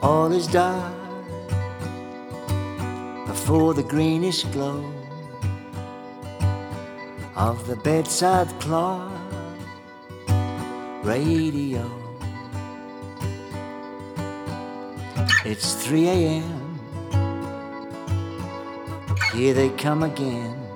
all is dark before the greenish glow of the bedside clock radio. It's 3 a.m. Here they come again.